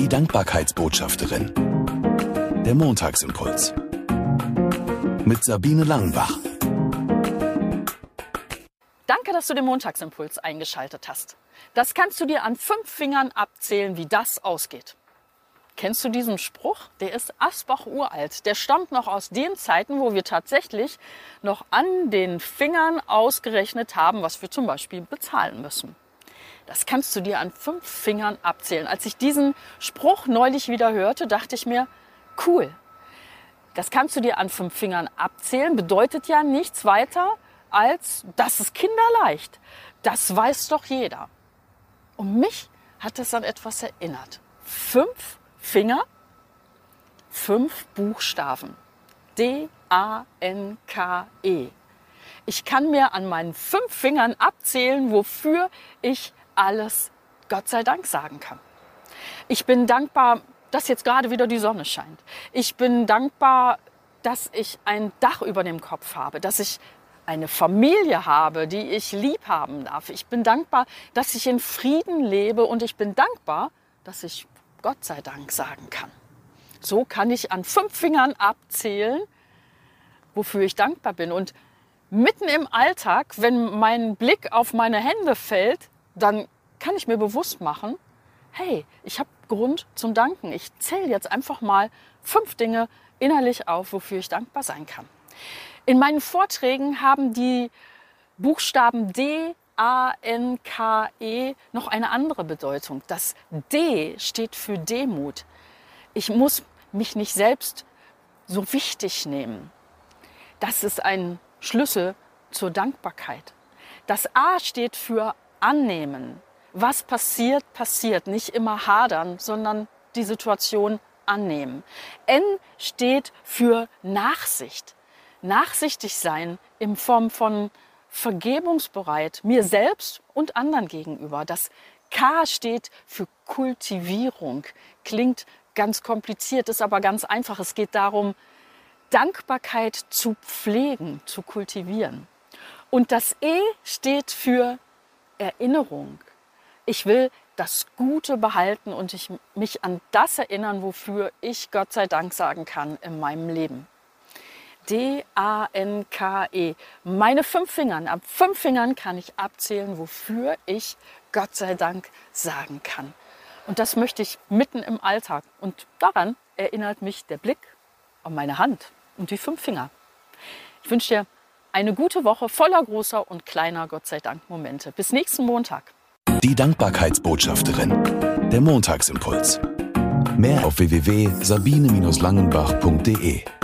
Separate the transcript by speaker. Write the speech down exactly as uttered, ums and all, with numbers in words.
Speaker 1: Die Dankbarkeitsbotschafterin. Der Montagsimpuls. Mit Sabine Langenbach.
Speaker 2: Danke, dass du den Montagsimpuls eingeschaltet hast. Das kannst du dir an fünf Fingern abzählen, wie das ausgeht. Kennst du diesen Spruch? Der ist Asbach-uralt. Der stammt noch aus den Zeiten, wo wir tatsächlich noch an den Fingern ausgerechnet haben, was wir zum Beispiel bezahlen müssen. Das kannst du dir an fünf Fingern abzählen. Als ich diesen Spruch neulich wieder hörte, dachte ich mir, cool. Das kannst du dir an fünf Fingern abzählen, bedeutet ja nichts weiter als, das ist kinderleicht. Das weiß doch jeder. Und mich hat es an etwas erinnert. Fünf Finger, fünf Buchstaben. D A N K E. Ich kann mir an meinen fünf Fingern abzählen, wofür ich alles Gott sei Dank sagen kann. Ich bin dankbar, dass jetzt gerade wieder die Sonne scheint. Ich bin dankbar, dass ich ein Dach über dem Kopf habe, dass ich eine Familie habe, die ich lieb haben darf. Ich bin dankbar, dass ich in Frieden lebe und ich bin dankbar, dass ich Gott sei Dank sagen kann. So kann ich an fünf Fingern abzählen, wofür ich dankbar bin. Und mitten im Alltag, wenn mein Blick auf meine Hände fällt, dann kann ich mir bewusst machen, hey, ich habe Grund zum Danken. Ich zähle jetzt einfach mal fünf Dinge innerlich auf, wofür ich dankbar sein kann. In meinen Vorträgen haben die Buchstaben D, A, N, K, E noch eine andere Bedeutung. Das D steht für Demut. Ich muss mich nicht selbst so wichtig nehmen. Das ist ein Schlüssel zur Dankbarkeit. Das A steht für Annehmen. Was passiert, passiert. Nicht immer hadern, sondern die Situation annehmen. N steht für Nachsicht. Nachsichtig sein in Form von vergebungsbereit, mir selbst und anderen gegenüber. Das K steht für Kultivierung. Klingt ganz kompliziert, ist aber ganz einfach. Es geht darum, Dankbarkeit zu pflegen, zu kultivieren. Und das E steht für Erinnerung. Ich will das Gute behalten und ich mich an das erinnern, wofür ich Gott sei Dank sagen kann in meinem Leben. D A N K E. Meine fünf Fingern. Ab fünf Fingern kann ich abzählen, wofür ich Gott sei Dank sagen kann. Und das möchte ich mitten im Alltag. Und daran erinnert mich der Blick auf meine Hand und die fünf Finger. Ich wünsche dir eine gute Woche voller großer und kleiner Gott sei Dank Momente. Bis nächsten Montag.
Speaker 1: Die Dankbarkeitsbotschafterin. Der Montagsimpuls. Mehr auf w w w punkt sabine Langenbach punkt de.